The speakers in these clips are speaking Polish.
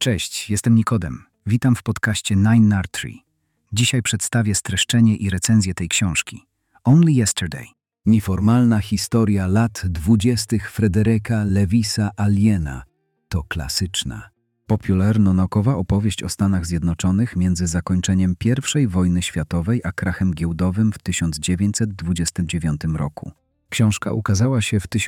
Cześć, jestem Nikodem. Witam w podcaście Nine Nard Tree. Dzisiaj przedstawię streszczenie i recenzję tej książki. Only Yesterday. Nieformalna historia lat 20. Fryderyka Lewisa Aliena to klasyczna, popularno-naukowa opowieść o Stanach Zjednoczonych między zakończeniem I wojny światowej a krachem giełdowym w 1929 roku. Książka ukazała się w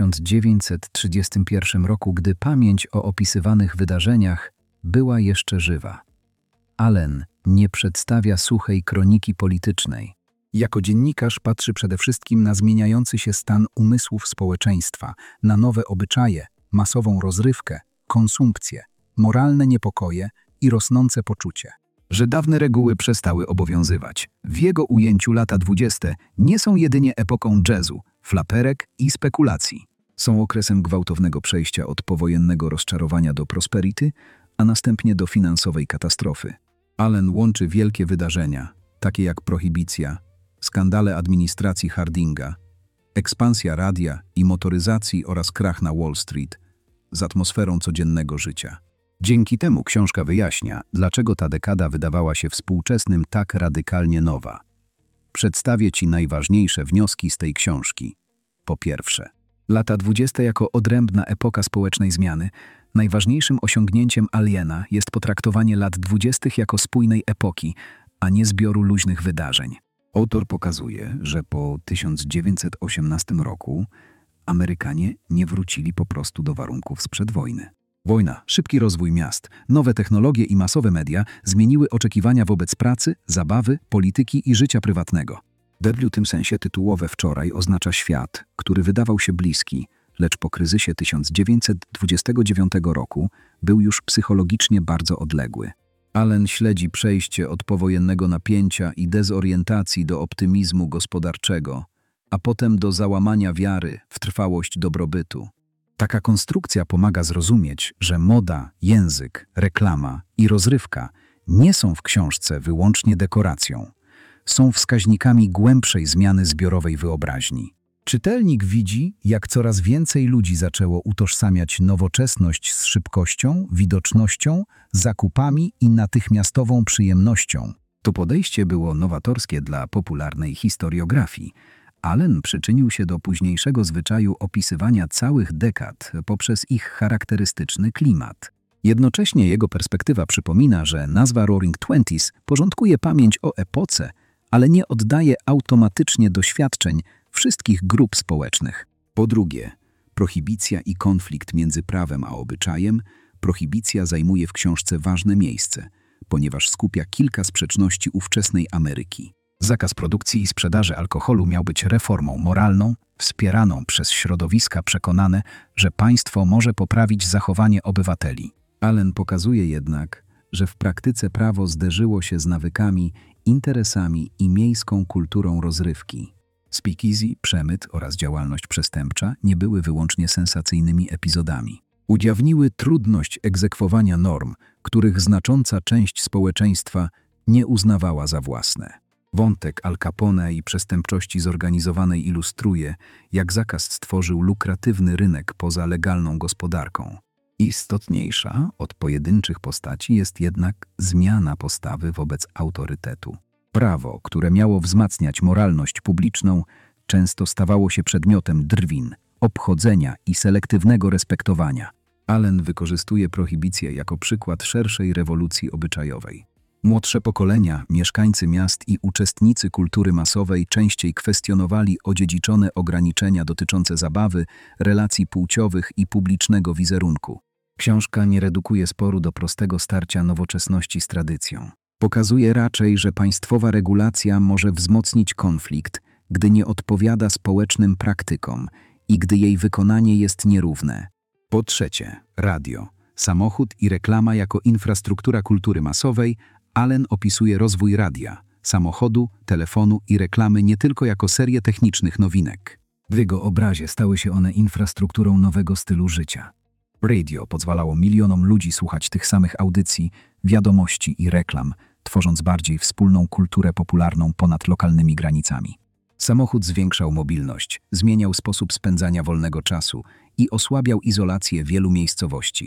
1931 roku, gdy pamięć o opisywanych wydarzeniach była jeszcze żywa. Allen nie przedstawia suchej kroniki politycznej. Jako dziennikarz patrzy przede wszystkim na zmieniający się stan umysłów społeczeństwa, na nowe obyczaje, masową rozrywkę, konsumpcję, moralne niepokoje i rosnące poczucie, że dawne reguły przestały obowiązywać. W jego ujęciu lata 20. nie są jedynie epoką jazzu, flaperek i spekulacji. Są okresem gwałtownego przejścia od powojennego rozczarowania do prosperity, a następnie do finansowej katastrofy. Allen łączy wielkie wydarzenia, takie jak prohibicja, skandale administracji Hardinga, ekspansja radia i motoryzacji oraz krach na Wall Street, z atmosferą codziennego życia. Dzięki temu książka wyjaśnia, dlaczego ta dekada wydawała się współczesnym tak radykalnie nowa. Przedstawię Ci najważniejsze wnioski z tej książki. Po pierwsze, lata 20. jako odrębna epoka społecznej zmiany. Najważniejszym osiągnięciem Aliena jest potraktowanie lat 20. jako spójnej epoki, a nie zbioru luźnych wydarzeń. Autor pokazuje, że po 1918 roku Amerykanie nie wrócili po prostu do warunków sprzed wojny. Wojna, szybki rozwój miast, nowe technologie i masowe media zmieniły oczekiwania wobec pracy, zabawy, polityki i życia prywatnego. W tym sensie tytułowe wczoraj oznacza świat, który wydawał się bliski, lecz po kryzysie 1929 roku był już psychologicznie bardzo odległy. Allen śledzi przejście od powojennego napięcia i dezorientacji do optymizmu gospodarczego, a potem do załamania wiary w trwałość dobrobytu. Taka konstrukcja pomaga zrozumieć, że moda, język, reklama i rozrywka nie są w książce wyłącznie dekoracją. Są wskaźnikami głębszej zmiany zbiorowej wyobraźni. Czytelnik widzi, jak coraz więcej ludzi zaczęło utożsamiać nowoczesność z szybkością, widocznością, zakupami i natychmiastową przyjemnością. To podejście było nowatorskie dla popularnej historiografii. Allen przyczynił się do późniejszego zwyczaju opisywania całych dekad poprzez ich charakterystyczny klimat. Jednocześnie jego perspektywa przypomina, że nazwa Roaring Twenties porządkuje pamięć o epoce, ale nie oddaje automatycznie doświadczeń wszystkich grup społecznych. Po drugie, prohibicja i konflikt między prawem a obyczajem. Prohibicja zajmuje w książce ważne miejsce, ponieważ skupia kilka sprzeczności ówczesnej Ameryki. Zakaz produkcji i sprzedaży alkoholu miał być reformą moralną, wspieraną przez środowiska przekonane, że państwo może poprawić zachowanie obywateli. Allen pokazuje jednak, że w praktyce prawo zderzyło się z nawykami, interesami i miejską kulturą rozrywki. Speakeasy, przemyt oraz działalność przestępcza nie były wyłącznie sensacyjnymi epizodami. Ujawniły trudność egzekwowania norm, których znacząca część społeczeństwa nie uznawała za własne. Wątek Al Capone i przestępczości zorganizowanej ilustruje, jak zakaz stworzył lukratywny rynek poza legalną gospodarką. Istotniejsza od pojedynczych postaci jest jednak zmiana postawy wobec autorytetu. Prawo, które miało wzmacniać moralność publiczną, często stawało się przedmiotem drwin, obchodzenia i selektywnego respektowania. Allen wykorzystuje prohibicję jako przykład szerszej rewolucji obyczajowej. Młodsze pokolenia, mieszkańcy miast i uczestnicy kultury masowej częściej kwestionowali odziedziczone ograniczenia dotyczące zabawy, relacji płciowych i publicznego wizerunku. Książka nie redukuje sporu do prostego starcia nowoczesności z tradycją. Pokazuje raczej, że państwowa regulacja może wzmocnić konflikt, gdy nie odpowiada społecznym praktykom i gdy jej wykonanie jest nierówne. Po trzecie, radio, samochód i reklama jako infrastruktura kultury masowej. Allen opisuje rozwój radia, samochodu, telefonu i reklamy nie tylko jako serię technicznych nowinek. W jego obrazie stały się one infrastrukturą nowego stylu życia. Radio pozwalało milionom ludzi słuchać tych samych audycji, wiadomości i reklam, tworząc bardziej wspólną kulturę popularną ponad lokalnymi granicami. Samochód zwiększał mobilność, zmieniał sposób spędzania wolnego czasu i osłabiał izolację wielu miejscowości.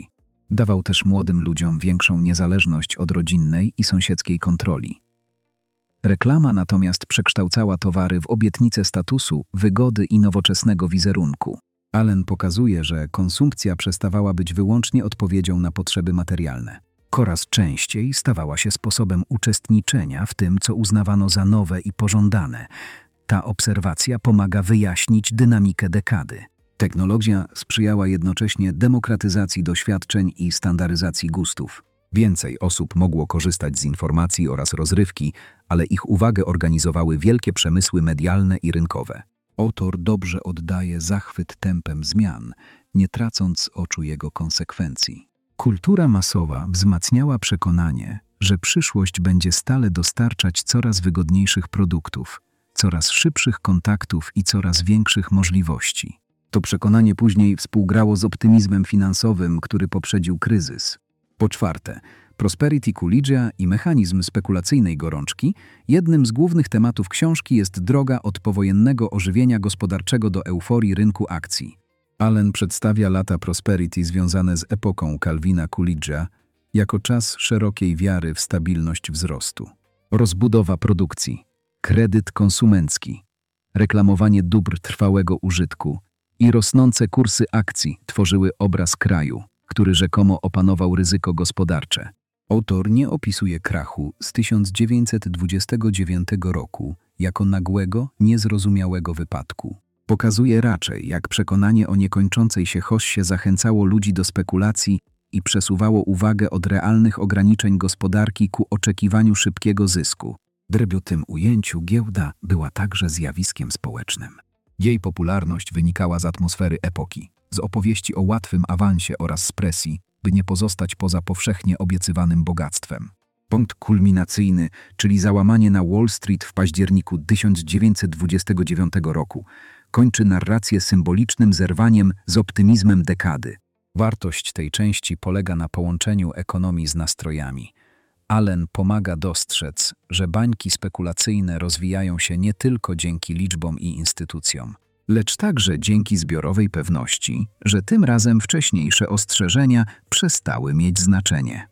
Dawał też młodym ludziom większą niezależność od rodzinnej i sąsiedzkiej kontroli. Reklama natomiast przekształcała towary w obietnice statusu, wygody i nowoczesnego wizerunku. Allen pokazuje, że konsumpcja przestawała być wyłącznie odpowiedzią na potrzeby materialne. Coraz częściej stawała się sposobem uczestniczenia w tym, co uznawano za nowe i pożądane. Ta obserwacja pomaga wyjaśnić dynamikę dekady. Technologia sprzyjała jednocześnie demokratyzacji doświadczeń i standaryzacji gustów. Więcej osób mogło korzystać z informacji oraz rozrywki, ale ich uwagę organizowały wielkie przemysły medialne i rynkowe. Autor dobrze oddaje zachwyt tempem zmian, nie tracąc z oczu jego konsekwencji. Kultura masowa wzmacniała przekonanie, że przyszłość będzie stale dostarczać coraz wygodniejszych produktów, coraz szybszych kontaktów i coraz większych możliwości. To przekonanie później współgrało z optymizmem finansowym, który poprzedził kryzys. Po czwarte, Prosperity Coolidge'a i mechanizm spekulacyjnej gorączki, jednym z głównych tematów książki jest droga od powojennego ożywienia gospodarczego do euforii rynku akcji. Allen przedstawia lata Prosperity związane z epoką Calvina Coolidge'a jako czas szerokiej wiary w stabilność wzrostu. Rozbudowa produkcji, kredyt konsumencki, reklamowanie dóbr trwałego użytku i rosnące kursy akcji tworzyły obraz kraju, który rzekomo opanował ryzyko gospodarcze. Autor nie opisuje krachu z 1929 roku jako nagłego, niezrozumiałego wypadku. Pokazuje raczej, jak przekonanie o niekończącej się hoście zachęcało ludzi do spekulacji i przesuwało uwagę od realnych ograniczeń gospodarki ku oczekiwaniu szybkiego zysku. W drobnym ujęciu giełda była także zjawiskiem społecznym. Jej popularność wynikała z atmosfery epoki, z opowieści o łatwym awansie oraz z presji, by nie pozostać poza powszechnie obiecywanym bogactwem. Punkt kulminacyjny, czyli załamanie na Wall Street w październiku 1929 roku, kończy narrację symbolicznym zerwaniem z optymizmem dekady. Wartość tej części polega na połączeniu ekonomii z nastrojami. Allen pomaga dostrzec, że bańki spekulacyjne rozwijają się nie tylko dzięki liczbom i instytucjom, lecz także dzięki zbiorowej pewności, że tym razem wcześniejsze ostrzeżenia przestały mieć znaczenie.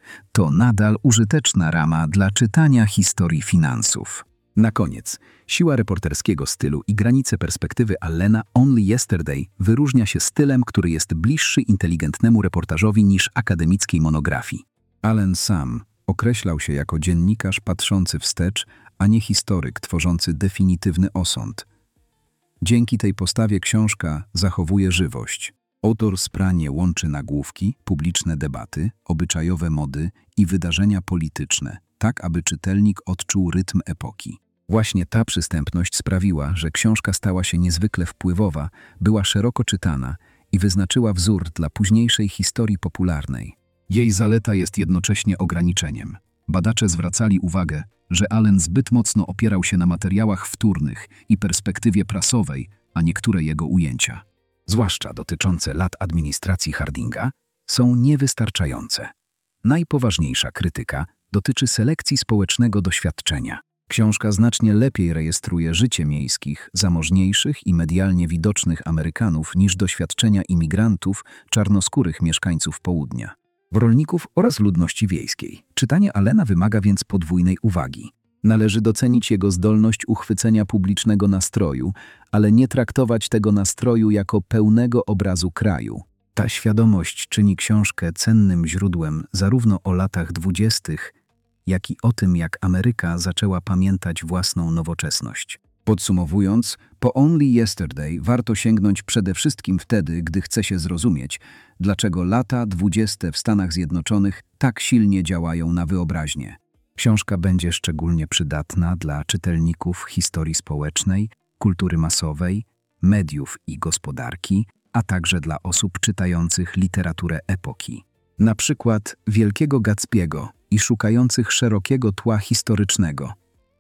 To nadal użyteczna rama dla czytania historii finansów. Na koniec, siła reporterskiego stylu i granice perspektywy Allena Only Yesterday wyróżnia się stylem, który jest bliższy inteligentnemu reportażowi niż akademickiej monografii. Allen sam określał się jako dziennikarz patrzący wstecz, a nie historyk tworzący definitywny osąd. Dzięki tej postawie książka zachowuje żywość. Autor sprawnie łączy nagłówki, publiczne debaty, obyczajowe mody i wydarzenia polityczne, tak aby czytelnik odczuł rytm epoki. Właśnie ta przystępność sprawiła, że książka stała się niezwykle wpływowa, była szeroko czytana i wyznaczyła wzór dla późniejszej historii popularnej. Jej zaleta jest jednocześnie ograniczeniem. Badacze zwracali uwagę, że Allen zbyt mocno opierał się na materiałach wtórnych i perspektywie prasowej, a niektóre jego ujęcia, zwłaszcza dotyczące lat administracji Hardinga, są niewystarczające. Najpoważniejsza krytyka dotyczy selekcji społecznego doświadczenia. Książka znacznie lepiej rejestruje życie miejskich, zamożniejszych i medialnie widocznych Amerykanów niż doświadczenia imigrantów, czarnoskórych mieszkańców południa, rolników oraz ludności wiejskiej. Czytanie Allena wymaga więc podwójnej uwagi. Należy docenić jego zdolność uchwycenia publicznego nastroju, ale nie traktować tego nastroju jako pełnego obrazu kraju. Ta świadomość czyni książkę cennym źródłem zarówno o latach 20., jak i o tym, jak Ameryka zaczęła pamiętać własną nowoczesność. Podsumowując, po Only Yesterday warto sięgnąć przede wszystkim wtedy, gdy chce się zrozumieć, dlaczego lata 20. w Stanach Zjednoczonych tak silnie działają na wyobraźnię. Książka będzie szczególnie przydatna dla czytelników historii społecznej, kultury masowej, mediów i gospodarki, a także dla osób czytających literaturę epoki. Na przykład Wielkiego Gatsby'ego i szukających szerokiego tła historycznego.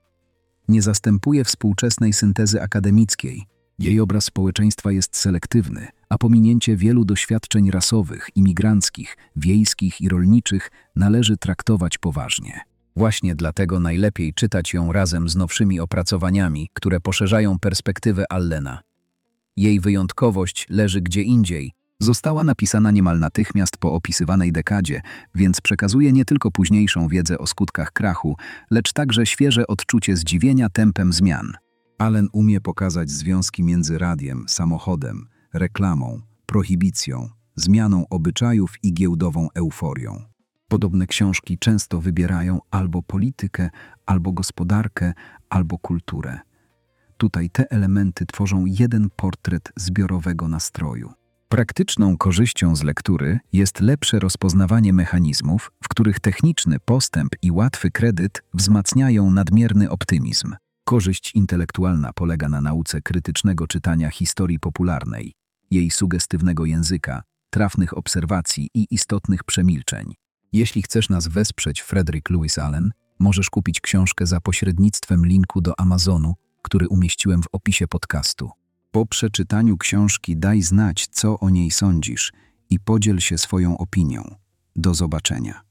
Nie zastępuje współczesnej syntezy akademickiej. Jej obraz społeczeństwa jest selektywny, a pominięcie wielu doświadczeń rasowych, imigranckich, wiejskich i rolniczych należy traktować poważnie. Właśnie dlatego najlepiej czytać ją razem z nowszymi opracowaniami, które poszerzają perspektywę Allena. Jej wyjątkowość leży gdzie indziej, Została napisana niemal natychmiast po opisywanej dekadzie, więc przekazuje nie tylko późniejszą wiedzę o skutkach krachu, lecz także świeże odczucie zdziwienia tempem zmian. Allen umie pokazać związki między radiem, samochodem, reklamą, prohibicją, zmianą obyczajów i giełdową euforią. Podobne książki często wybierają albo politykę, albo gospodarkę, albo kulturę. Tutaj te elementy tworzą jeden portret zbiorowego nastroju. Praktyczną korzyścią z lektury jest lepsze rozpoznawanie mechanizmów, w których techniczny postęp i łatwy kredyt wzmacniają nadmierny optymizm. Korzyść intelektualna polega na nauce krytycznego czytania historii popularnej, jej sugestywnego języka, trafnych obserwacji i istotnych przemilczeń. Jeśli chcesz nas wesprzeć, Frederick Lewis Allen, możesz kupić książkę za pośrednictwem linku do Amazonu, który umieściłem w opisie podcastu. Po przeczytaniu książki daj znać, co o niej sądzisz i podziel się swoją opinią. Do zobaczenia.